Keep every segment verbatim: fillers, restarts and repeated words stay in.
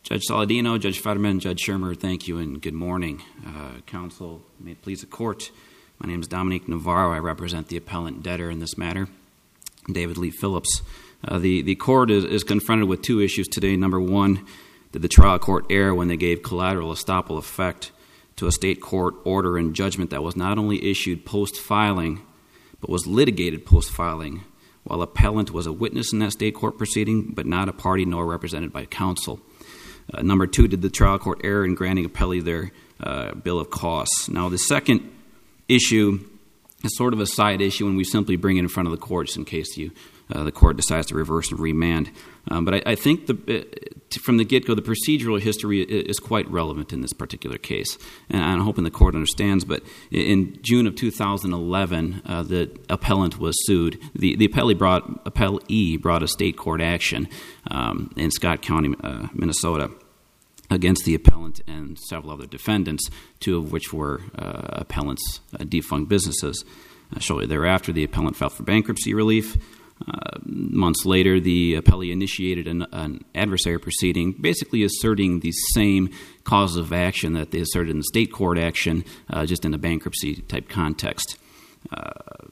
Judge Saladino, Judge Fetterman, Judge Shermer, thank you and good morning. Uh, counsel, may it please the court. My name is Dominique Navarro. I represent the appellant debtor in this matter, David Lee Phillips. Uh, the, the court is, is confronted with two issues today. Number one, did the trial court err when they gave collateral estoppel effect to a state court order and judgment that was not only issued post-filing, but was litigated post-filing, while appellant was a witness in that state court proceeding, but not a party nor represented by counsel. Uh, number two, did the trial court err in granting appellee their uh, bill of costs? Now, the second issue is sort of a side issue, and we simply bring it in front of the courts in case you, uh, the court decides to reverse and remand. Um, but I, I think the, uh, from the get-go, the procedural history is quite relevant in this particular case, and I'm hoping the court understands. But in June of two thousand eleven, uh, the appellant was sued. The, the appellee brought appellee brought a state court action um, in Scott County, uh, Minnesota, against the appellant and several other defendants, two of which were uh, appellant's uh, defunct businesses. Uh, shortly thereafter, the appellant filed for bankruptcy relief. Uh, months later, the appellee initiated an, an adversary proceeding, basically asserting the same causes of action that they asserted in the state court action, uh, just in a bankruptcy-type context. Uh,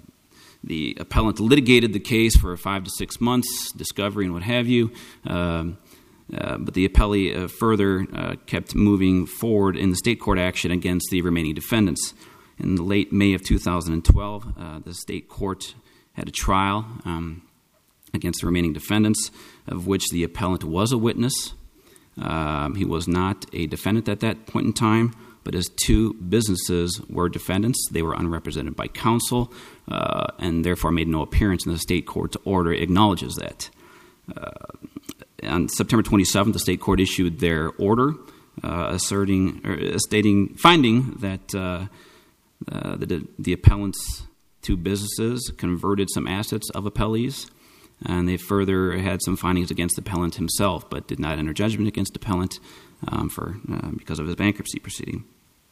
the appellant litigated the case for five to six months, discovery and what have you. Um, Uh, but the appellee uh, further uh, kept moving forward in the state court action against the remaining defendants. In the late May of two thousand twelve, uh, the state court had a trial um, against the remaining defendants, of which the appellant was a witness. Um, he was not a defendant at that point in time, but his two businesses were defendants. They were unrepresented by counsel uh, and therefore made no appearance in the state court's order acknowledges that. Uh, On September twenty-seventh, the state court issued their order, uh, asserting or stating, finding that uh, uh, the, the appellant's two businesses converted some assets of appellees, and they further had some findings against the appellant himself, but did not enter judgment against the appellant um, for uh, because of his bankruptcy proceeding.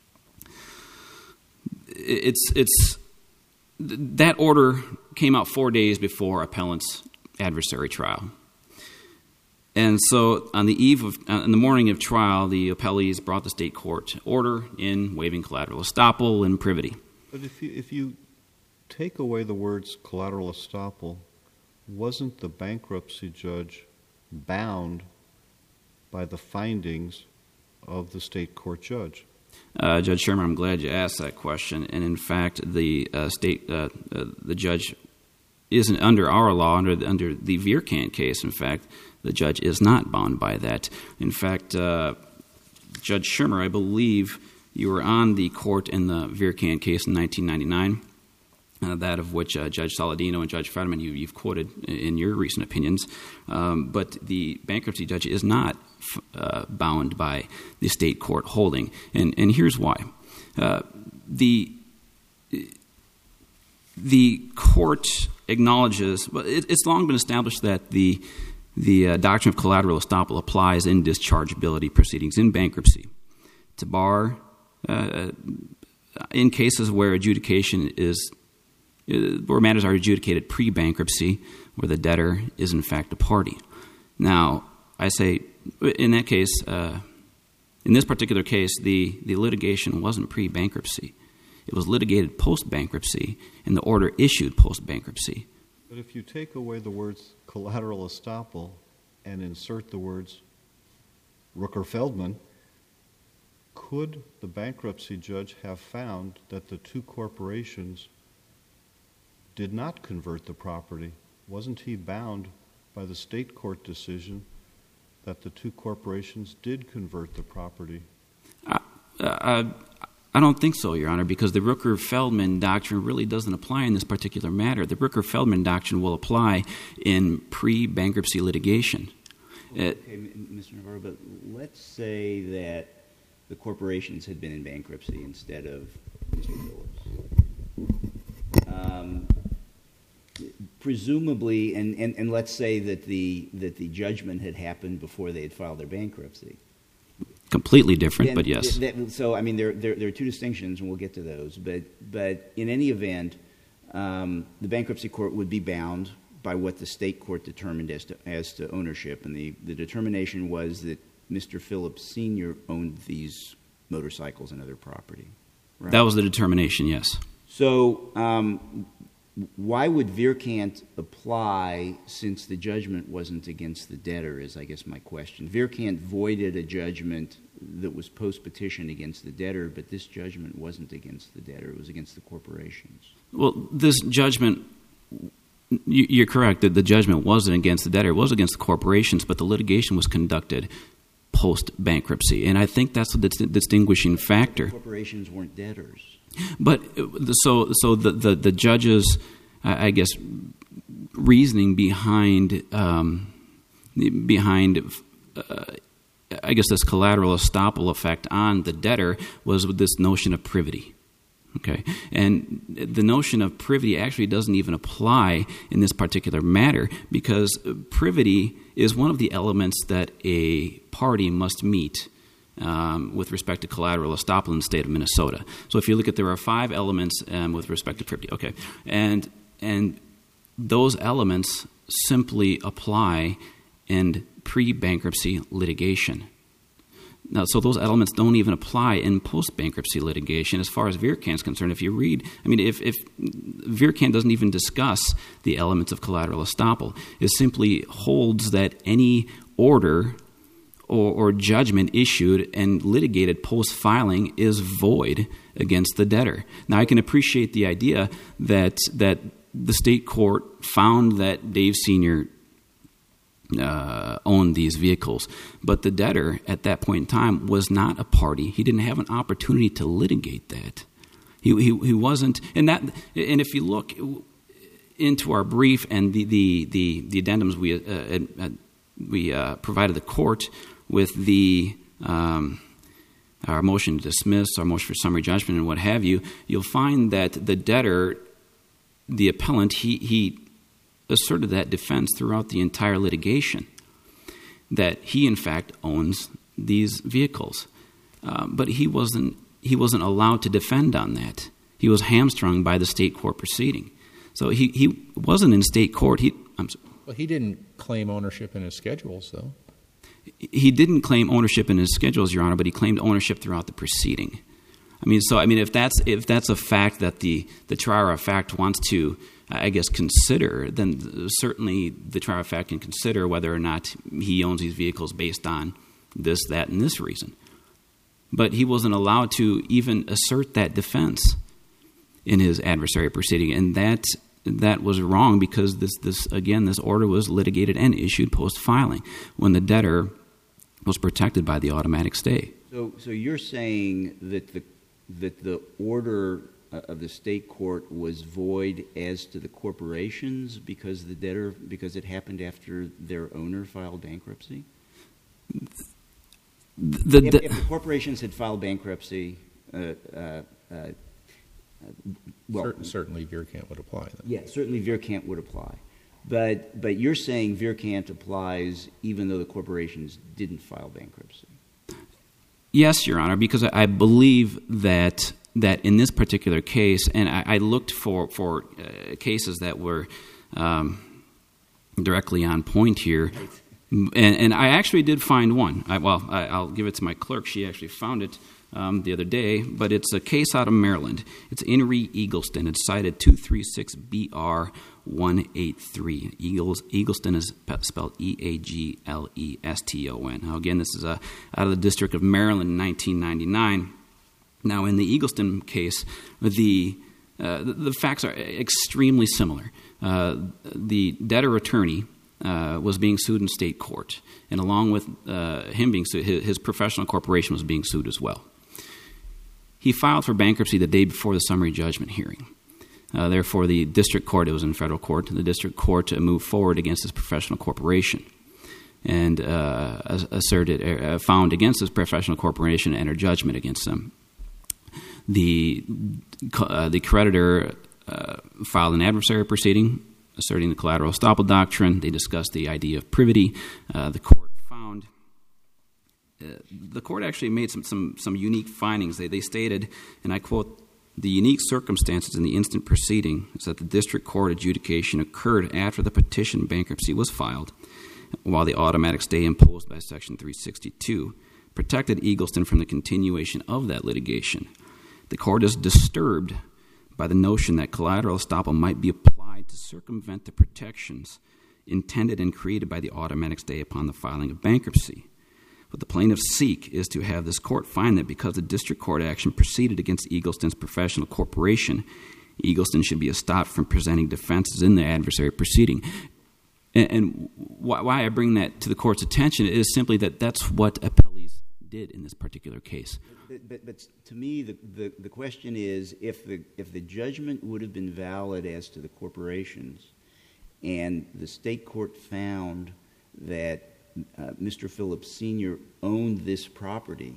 It's it's that order came out four days before appellant's adversary trial. And so on the eve of, uh, in the morning of trial, the appellees brought the state court order in waiving collateral estoppel and privity. But if you, if you take away the words collateral estoppel, wasn't the bankruptcy judge bound by the findings of the state court judge? Uh, Judge Sherman, I'm glad you asked that question. And in fact, the uh, state, uh, uh, the judge isn't under our law, under the, under the Vierkant case, in fact. The judge is not bound by that. In fact, uh, Judge Shermer, I believe you were on the court in the Vierkant case in nineteen ninety-nine, uh, that of which uh, Judge Saladino and Judge Fetterman you, you've quoted in your recent opinions. Um, but the bankruptcy judge is not uh, bound by the state court holding. And, and here's why. Uh, the, the court acknowledges, well, it, it's long been established that the The uh, doctrine of collateral estoppel applies in dischargeability proceedings in bankruptcy to bar uh, in cases where adjudication is, uh, where matters are adjudicated pre-bankruptcy, where the debtor is in fact a party. Now, I say in that case, uh, in this particular case, the, the litigation wasn't pre-bankruptcy. It was litigated post-bankruptcy, and the order issued post-bankruptcy. But if you take away the words collateral estoppel and insert the words Rooker-Feldman, could the bankruptcy judge have found that the two corporations did not convert the property? Wasn't he bound by the state court decision that the two corporations did convert the property? Uh, uh, I don't think so, Your Honor, because the Rooker-Feldman doctrine really doesn't apply in this particular matter. The Rooker-Feldman doctrine will apply in pre-bankruptcy litigation. Okay, Mister Navarro, but let's say that the corporations had been in bankruptcy instead of Mister Phillips. Um, presumably, and, and, and let's say that the that the judgment had happened before they had filed their bankruptcy. Completely different, then, but yes. That, so, I mean, there, there there are two distinctions, and we'll get to those. But but in any event, um, the bankruptcy court would be bound by what the state court determined as to as to ownership, and the, the determination was that Mister Phillips Senior owned these motorcycles and other property. Right? That was the determination, yes. So um, why would Vierkant apply since the judgment wasn't against the debtor is, I guess, my question. Vierkant voided a judgment that was post-petition against the debtor, but this judgment wasn't against the debtor. It was against the corporations. Well, this judgment, you're correct that the judgment wasn't against the debtor. It was against the corporations, but the litigation was conducted post-bankruptcy. And I think that's the distinguishing factor. The corporations weren't debtors. But so so the, the, the judge's, uh, I guess, reasoning behind, um, behind uh, I guess, this collateral estoppel effect on the debtor was with this notion of privity. Okay, and the notion of privity actually doesn't even apply in this particular matter because privity is one of the elements that a party must meet um, with respect to collateral estoppel in the state of Minnesota. So if you look at, there are five elements um, with respect to privity. Okay, and and those elements simply apply in pre-bankruptcy litigation. Now, so those elements don't even apply in post-bankruptcy litigation as far as Vierkant's concerned. If you read, I mean, if, if Vierkant doesn't even discuss the elements of collateral estoppel, it simply holds that any order or, or judgment issued and litigated post-filing is void against the debtor. Now, I can appreciate the idea that that the state court found that Dave Senior Uh, owned these vehicles. But the debtor at that point in time was not a party. He didn't have an opportunity to litigate that. He he, he wasn't, and that. And if you look into our brief and the the the, the addendums we uh, uh, we uh, provided the court with the um, our motion to dismiss, our motion for summary judgment, and what have you, you'll find that the debtor, the appellant, he he. asserted that defense throughout the entire litigation, that he in fact owns these vehicles, uh, but he wasn't he wasn't allowed to defend on that. He was hamstrung by the state court proceeding, so he, he wasn't in state court. He I'm sorry. Well, he didn't claim ownership in his schedules, though. He didn't claim ownership in his schedules, Your Honor, but he claimed ownership throughout the proceeding. I mean, so I mean, if that's if that's a fact that the the trier of fact wants to, I guess, consider, then certainly the trier of fact can consider whether or not he owns these vehicles based on this, that, and this reason. But he wasn't allowed to even assert that defense in his adversary proceeding, and that that was wrong because this this again this order was litigated and issued post filing when the debtor was protected by the automatic stay. So, so you're saying that the that the order of the state court was void as to the corporations because the debtor because it happened after their owner filed bankruptcy? The, if, if the corporations had filed bankruptcy, uh, uh, uh, well, Certain, certainly Vierkant would apply. Then. Yeah, certainly Vierkant would apply, but but you're saying Vierkant applies even though the corporations didn't file bankruptcy. Yes, Your Honor, because I believe that that in this particular case, and I, I looked for for uh, cases that were um, directly on point here, and, and I actually did find one. I, well, I, I'll give it to my clerk. She actually found it um, the other day, but it's a case out of Maryland. It's In re Eagleston. It's cited two three six B R one eight three. Eagles, Eagleston is spelled E A G L E S T O N. Now, again, this is a, out of the District of Maryland in nineteen ninety-nine. Now, in the Eagleston case, the, uh, the, the facts are extremely similar. Uh, the debtor attorney uh, was being sued in state court, and along with uh, him being sued, his, his professional corporation was being sued as well. He filed for bankruptcy the day before the summary judgment hearing. Uh, therefore, the district court, it was in federal court, the district court uh, moved forward against his professional corporation and uh, asserted, uh, found against his professional corporation and entered judgment against him. The uh, the creditor uh, filed an adversary proceeding asserting the collateral estoppel doctrine. They discussed the idea of privity. Uh, the court found uh, the court actually made some some some unique findings. They they stated, and I quote, "The unique circumstances in the instant proceeding is that the district court adjudication occurred after the petition bankruptcy was filed, while the automatic stay imposed by Section three sixty-two protected Eagleston from the continuation of that litigation. The court is disturbed by the notion that collateral estoppel might be applied to circumvent the protections intended and created by the automatic stay upon the filing of bankruptcy. What the plaintiffs seek is to have this court find that because the district court action proceeded against Eagleston's professional corporation, Eagleston should be stopped from presenting defenses in the adversary proceeding. And, and why I bring that to the court's attention is simply that that's what appellees did in this particular case. But, but, but to me, the, the, the question is, if the, if the judgment would have been valid as to the corporations, and the state court found that uh, Mister Phillips Senior owned this property,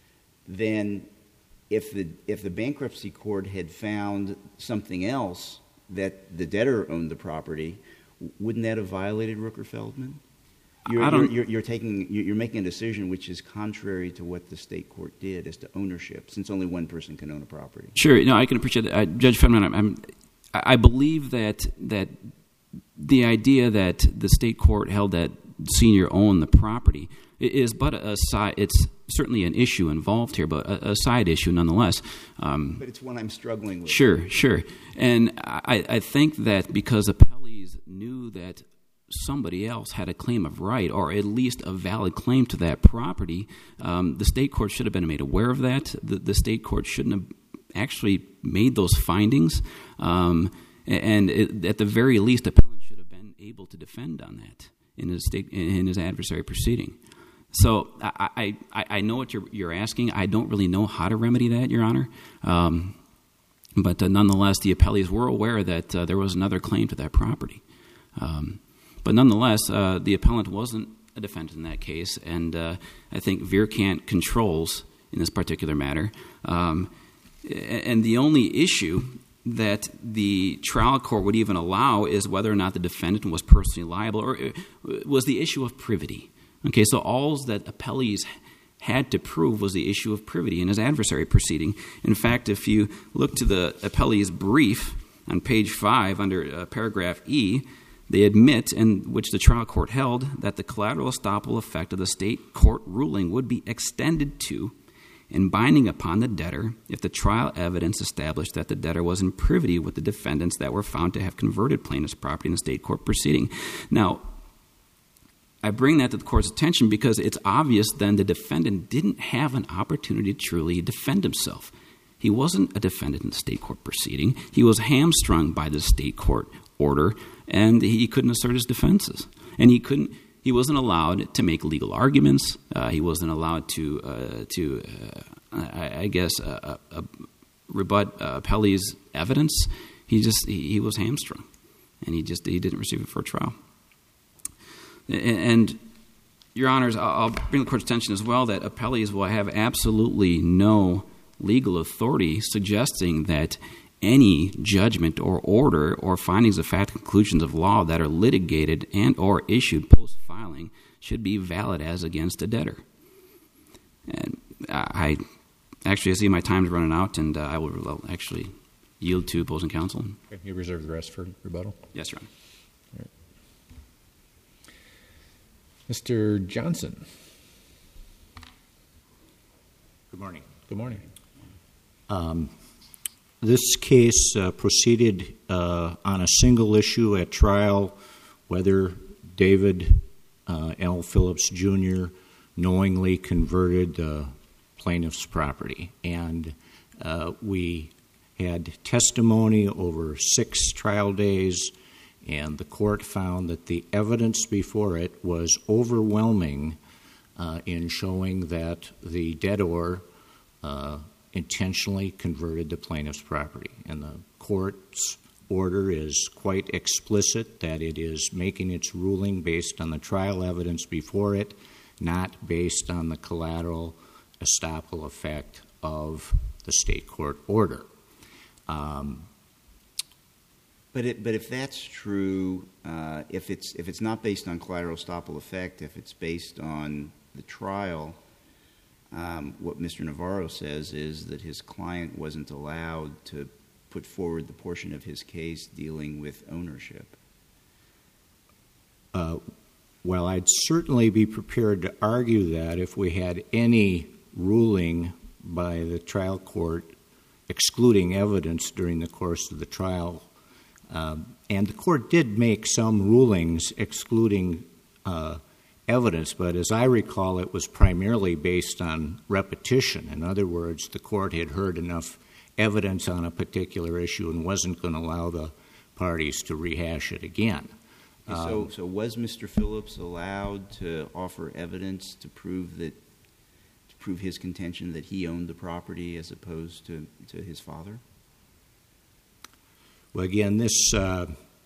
then if the if the bankruptcy court had found something else, that the debtor owned the property, wouldn't that have violated Rooker-Feldman? You're, I don't, you're, you're, you're taking you're making a decision which is contrary to what the state court did as to ownership, since only one person can own a property. Sure, no, I can appreciate that, uh, Judge Feldman. I'm, I'm, I believe that that the idea that the state court held that Senior owned the property is but a side. It's certainly an issue involved here, but a, a side issue nonetheless. Um, but it's one I'm struggling with. Sure, sure, and I, I think that because appellees knew that somebody else had a claim of right, or at least a valid claim to that property, um, the state court should have been made aware of that. The, the state court shouldn't have actually made those findings, um, and it, at the very least, appellant should have been able to defend on that in his state in his adversary proceeding. So I, I, I know what you're, you're asking. I don't really know how to remedy that, Your Honor. Um, but uh, nonetheless, the appellees were aware that uh, there was another claim to that property. Um, but nonetheless, uh, the appellant wasn't a defendant in that case, and uh, I think Vierkant controls in this particular matter. Um, and the only issue that the trial court would even allow is whether or not the defendant was personally liable, or was the issue of privity. Okay, so all that appellees had to prove was the issue of privity in his adversary proceeding. In fact, if you look to the appellee's brief on page five under uh, paragraph E, they admit, in which the trial court held, that the collateral estoppel effect of the state court ruling would be extended to and binding upon the debtor if the trial evidence established that the debtor was in privity with the defendants that were found to have converted plaintiff's property in the state court proceeding. Now, I bring that to the court's attention because it's obvious then the defendant didn't have an opportunity to truly defend himself. He wasn't a defendant in the state court proceeding. He was hamstrung by the state court order, and he couldn't assert his defenses. And he couldn't. He wasn't allowed to make legal arguments. Uh, he wasn't allowed to, uh, to uh, I, I guess, uh, uh, rebut uh, Appellee's evidence. He just he, he was hamstrung, and he just he didn't receive it for a trial. And, and Your Honors, I'll, I'll bring the court's attention as well that appellees will have absolutely no legal authority suggesting that any judgment or order or findings of fact, conclusions of law that are litigated and or issued post-filing should be valid as against a debtor. And I actually I see my time's running out, and uh, I will actually yield to opposing counsel. Okay, you reserve the rest for rebuttal? Yes, Your Honor. All right. Mister Johnson. Good morning. Good morning. Um, This case uh, proceeded uh, on a single issue at trial, whether David uh, L. Phillips, Junior knowingly converted the plaintiff's property. And uh, we had testimony over six trial days, and the court found that the evidence before it was overwhelming uh, in showing that the debtor uh, intentionally converted the plaintiff's property. And the court's order is quite explicit that it is making its ruling based on the trial evidence before it, not based on the collateral estoppel effect of the state court order. Um, But it, but if that's true, uh, if it's if it's not based on collateral estoppel effect, if it's based on the trial, um, what Mister Navarro says is that his client wasn't allowed to put forward the portion of his case dealing with ownership. Uh, well, I'd certainly be prepared to argue that if we had any ruling by the trial court excluding evidence during the course of the trial. Um, and the court did make some rulings excluding uh, evidence, but as I recall, it was primarily based on repetition. In other words, the court had heard enough evidence on a particular issue and wasn't going to allow the parties to rehash it again. So, Um, so was Mister Phillips allowed to offer evidence to prove that, to prove his contention that he owned the property as opposed to, to his father? Well, again, this uh,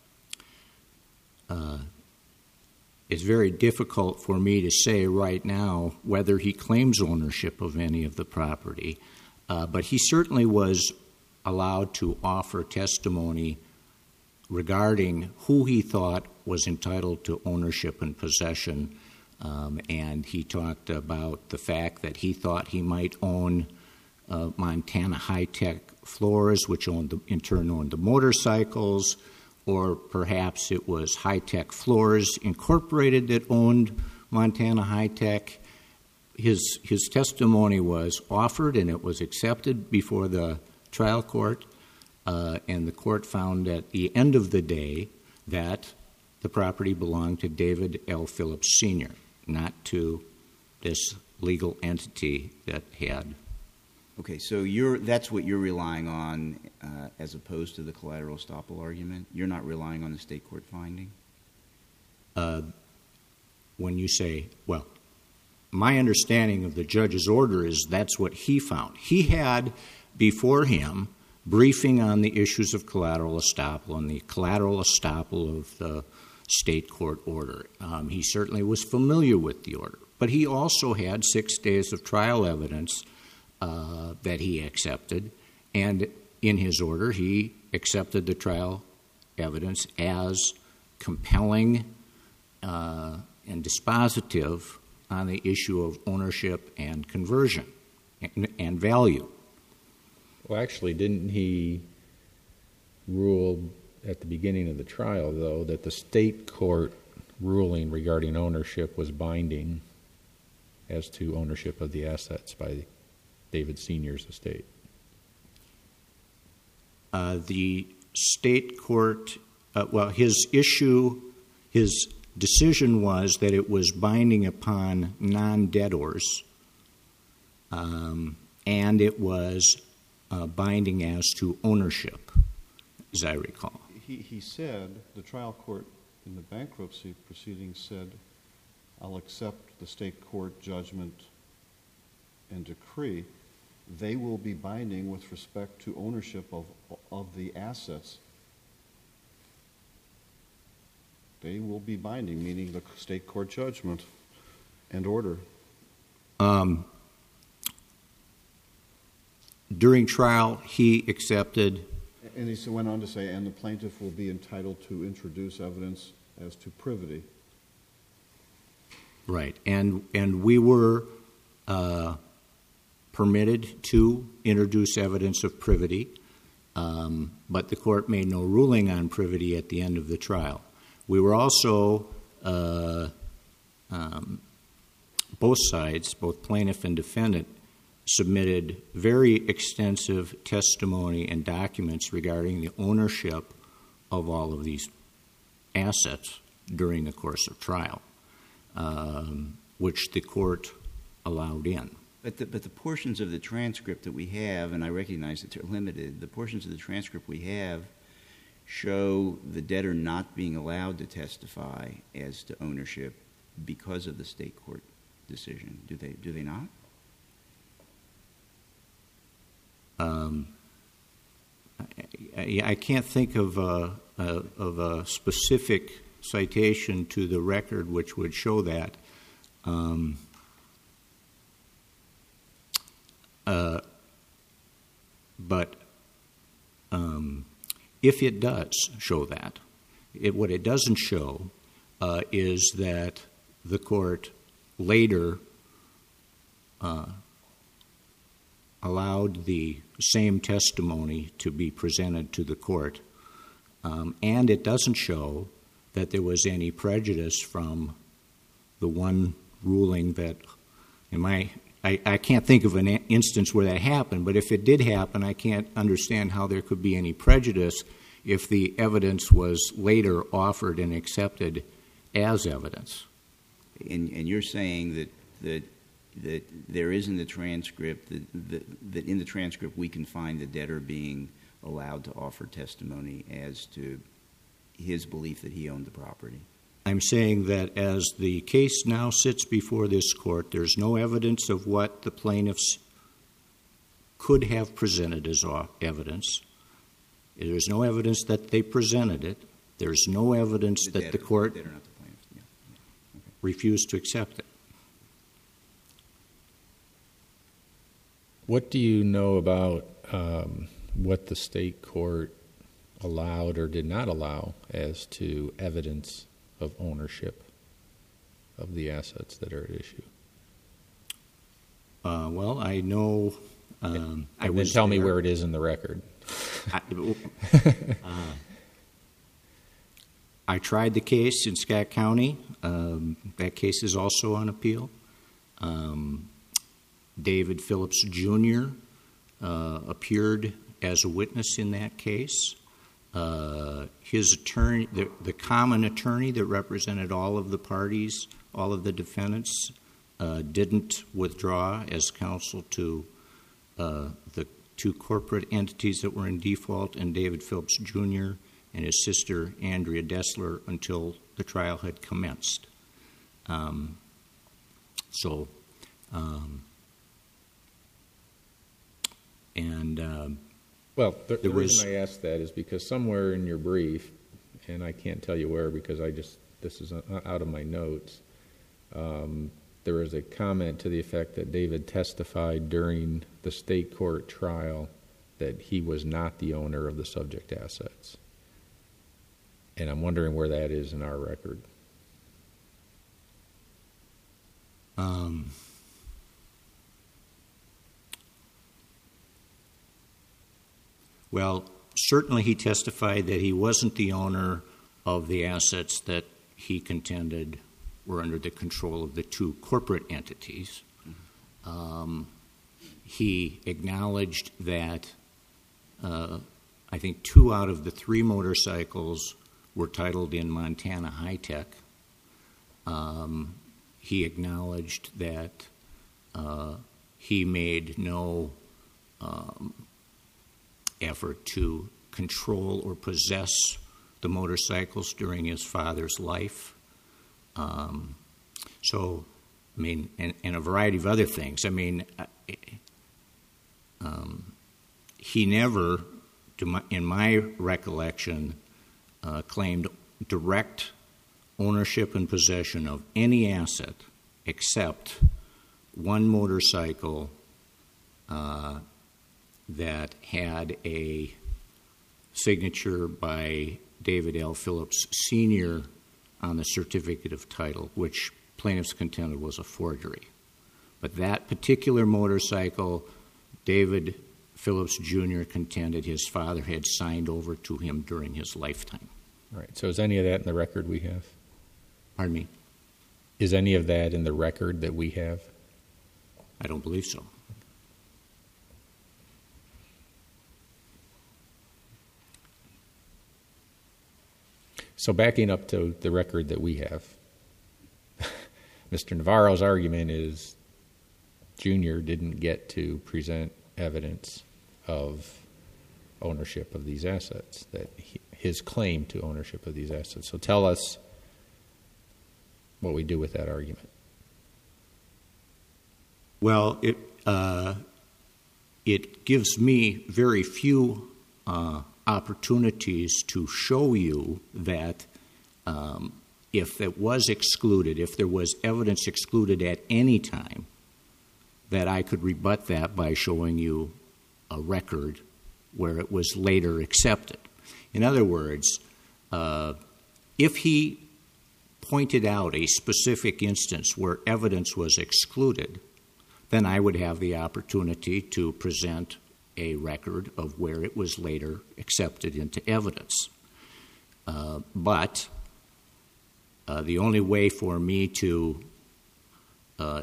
uh, is very difficult for me to say right now whether he claims ownership of any of the property, uh, but he certainly was allowed to offer testimony regarding who he thought was entitled to ownership and possession, um, and he talked about the fact that he thought he might own uh, Montana High-Tech Floors, which owned the, in turn owned the motorcycles, or perhaps it was High-Tech Floors Incorporated that owned Montana High-Tech. His, his testimony was offered and it was accepted before the trial court, uh, and the court found at the end of the day that the property belonged to David L. Phillips Senior, not to this legal entity that had. Okay, so you're, that's what you're relying on uh, as opposed to the collateral estoppel argument? You're not relying on the state court finding? Uh, when you say, well, my understanding of the judge's order is that's what he found. He had before him briefing on the issues of collateral estoppel and the collateral estoppel of the state court order. Um, he certainly was familiar with the order, but he also had six days of trial evidence uh, that he accepted, and in his order he accepted the trial evidence as compelling uh, and dispositive on the issue of ownership and conversion and, and value. Well, actually, didn't he rule at the beginning of the trial, though, that the state court ruling regarding ownership was binding as to ownership of the assets by David Senior's estate? Uh, the state court, uh, well, his issue, his decision was that it was binding upon non-debtors, um, and it was uh, binding as to ownership, as I recall. He, he said, the trial court in the bankruptcy proceedings said, I'll accept the state court judgment and decree. They will be binding with respect to ownership of, of the assets. They will be binding, meaning the state court judgment and order. Um, during trial, he accepted. And he went on to say, and the plaintiff will be entitled to introduce evidence as to privity. Right, and and we were uh, permitted to introduce evidence of privity, um, but the court made no ruling on privity at the end of the trial. We were also, uh, um, both sides, both plaintiff and defendant, submitted very extensive testimony and documents regarding the ownership of all of these assets during the course of trial, um, which the court allowed in. But the, but the portions of the transcript that we have, and I recognize that they're limited, the portions of the transcript we have show the debtor not being allowed to testify as to ownership because of the state court decision. Do they, do they not? Um, I, I can't think of a, a, of a specific citation to the record which would show that. Um, uh, but um, if it does show that, it, what it doesn't show uh, is that the court later uh, allowed the same testimony to be presented to the court, um, and it doesn't show that there was any prejudice from the one ruling that, in my, I, I can't think of an instance where that happened, but if it did happen, I can't understand how there could be any prejudice if the evidence was later offered and accepted as evidence. And, and you're saying that, that that there is in the transcript, that, that, that in the transcript we can find the debtor being allowed to offer testimony as to his belief that he owned the property? I'm saying that as the case now sits before this court, there's no evidence of what the plaintiffs could have presented as evidence. There's no evidence that they presented it. There's no evidence The that debtor, the court the debtor, not the plaintiffs. Yeah. Yeah. Okay. refused to accept it. What do you know about um, what the state court allowed or did not allow as to evidence of ownership of the assets that are at issue? Uh, well, I know. Um, I and was then tell me there. where it is in the record. I, uh, I tried the case in Scott County. Um, that case is also on appeal. Um, David Phillips Junior Uh, appeared as a witness in that case. Uh, his attorney, the, the common attorney that represented all of the parties, all of the defendants, uh, didn't withdraw as counsel to uh, the two corporate entities that were in default, and David Phillips Junior and his sister Andrea Dessler until the trial had commenced. Um, so, um, and um, Well, the, the There was- reason I ask that is because somewhere in your brief, and I can't tell you where because I just, this is out of my notes, um, there was a comment to the effect that David testified during the state court trial that he was not the owner of the subject assets. And I'm wondering where that is in our record. Um, well, certainly he testified that he wasn't the owner of the assets that he contended were under the control of the two corporate entities. Um, he acknowledged that uh, I think two out of the three motorcycles were titled in Montana High Tech. Um, he acknowledged that uh, he made no um, effort to control or possess the motorcycles during his father's life. Um, so, I mean, and, and a variety of other things. I mean, um, he never, to my, in my recollection, uh, claimed direct ownership and possession of any asset except one motorcycle uh, that had a signature by David L. Phillips Senior on the certificate of title, which plaintiffs contended was a forgery. But that particular motorcycle, David Phillips Junior contended his father had signed over to him during his lifetime. All right. So is any of that in the record we have? Pardon me? Is any of that in the record that we have? I don't believe so. So backing up to the record that we have, Mister Navarro's argument is Junior didn't get to present evidence of ownership of these assets, that he, his claim to ownership of these assets. So tell us what we do with that argument. Well, it uh, it gives me very few uh, opportunities to show you that um, if it was excluded, if there was evidence excluded at any time, that I could rebut that by showing you a record where it was later accepted. In other words, uh, if he pointed out a specific instance where evidence was excluded, then I would have the opportunity to present a record of where it was later accepted into evidence. Uh, but uh, the only way for me to uh,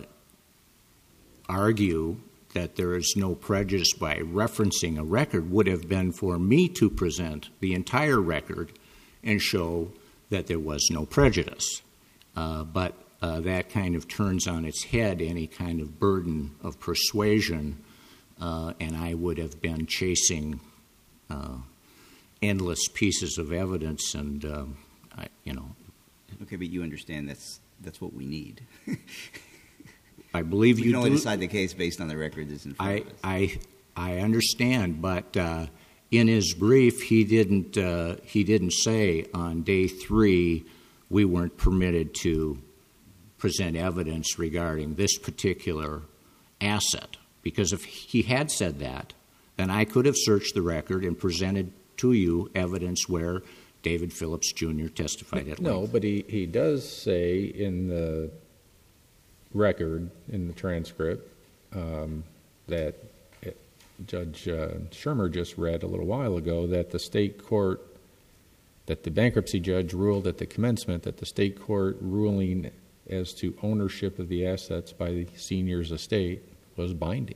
argue that there is no prejudice by referencing a record would have been for me to present the entire record and show that there was no prejudice. Uh, but uh, that kind of turns on its head any kind of burden of persuasion, uh, and I would have been chasing uh, endless pieces of evidence, and um, I, you know. Okay, but you understand that's that's what we need. I believe we you can only do. decide the case based on the record that's in front I, of us. I, I understand, but uh, in his brief, he didn't. Uh, he didn't say on day three we weren't permitted to present evidence regarding this particular asset. Because if he had said that, then I could have searched the record and presented to you evidence where David Phillips Junior testified at No, length. but he, he does say in the record, in the transcript, um, that it, Judge uh, Shermer just read a little while ago, that the state court, that the bankruptcy judge ruled at the commencement that the state court ruling as to ownership of the assets by the senior's estate was binding.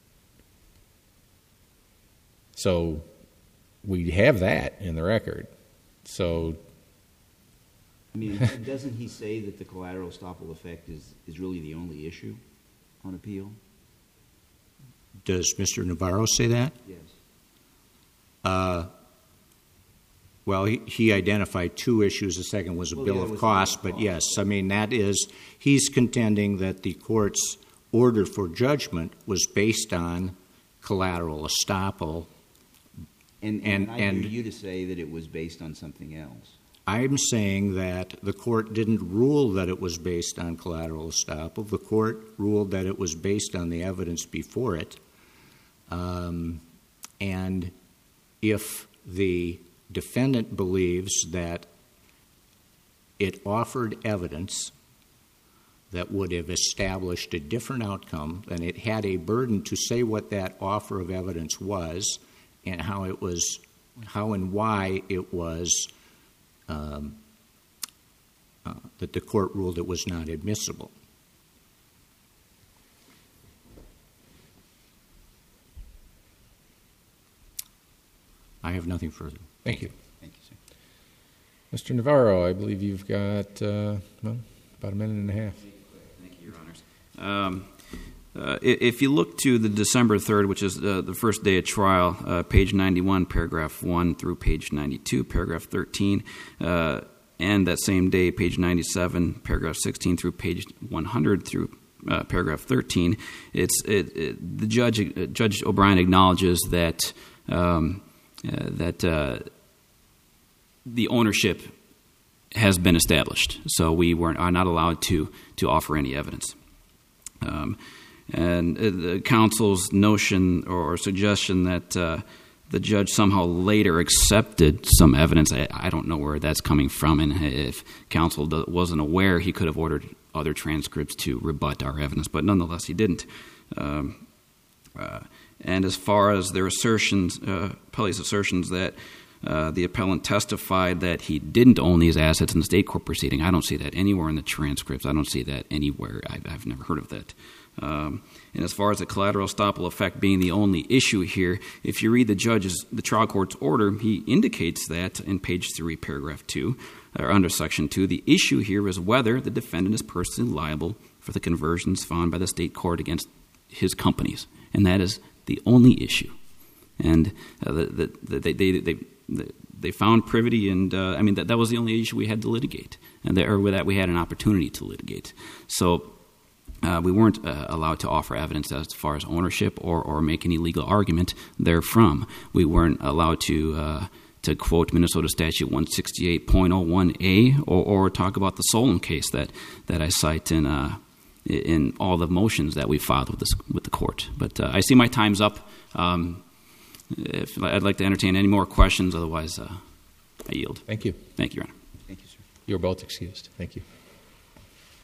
So we have that in the record. So, I mean, doesn't he say that the collateral estoppel effect is, is really the only issue on appeal? Does Mister Navarro say that? Yes. Uh, well, he, he identified two issues. The second was a Well, bill yeah, it of was a costs, bill of but yes, costs. I mean, that is, he's contending that the court's order for judgment was based on collateral estoppel. And, And- and, I and- hear you to say that it was based on something else. I'm saying that the court didn't rule that it was based on collateral estoppel. The court ruled that it was based on the evidence before it. Um, and if the defendant believes that it offered evidence that would have established a different outcome, then it had a burden to say what that offer of evidence was and how it was, how and why it was um, uh, that the court ruled it was not admissible. I have nothing further. thank you. Thank you, sir. Mister Navarro, I believe you've got, uh, well, about a minute and a half. Thank you, Your Honors. Um, uh, i- if you look to the December third, which is uh, the first day of trial, uh, page ninety-one, paragraph one through page ninety-two, paragraph thirteen, uh, and that same day, page ninety-seven, paragraph sixteen through page one hundred through uh, paragraph thirteen, it's it, it, the judge, uh, Judge O'Brien acknowledges that um, uh, that uh, the ownership has been established, so we were are not allowed to to offer any evidence. Um, and uh, the counsel's notion or suggestion that uh, the judge somehow later accepted some evidence, I, I don't know where that's coming from. And if counsel do, wasn't aware, he could have ordered other transcripts to rebut our evidence, but nonetheless, he didn't. Um, uh, and as far as their assertions, uh, Pelley's assertions that Uh, the appellant testified that he didn't own these assets in the state court proceeding. I don't see that anywhere in the transcripts. I don't see that anywhere. I've, I've never heard of that. Um, and as far as the collateral estoppel effect being the only issue here, if you read the judge's, the trial court's order, he indicates that in page three, paragraph two, or under section two, the issue here is whether the defendant is personally liable for the conversions found by the state court against his companies. And that is the only issue. And uh, the, the, the, they, they, they They found privity, and uh, I mean that, that was the only issue we had to litigate, and there, or that we had an opportunity to litigate. So uh, we weren't uh, allowed to offer evidence as far as ownership or, or make any legal argument therefrom. We weren't allowed to uh, to quote Minnesota Statute one sixty-eight point oh one A or, or talk about the Solon case that that I cite in uh, in all the motions that we filed with this with the court. But uh, I see my time's up. Um, If I'd like to entertain any more questions, otherwise uh, I yield. Thank you. Thank you, Your Honor. Thank you, sir. You're both excused. Thank you.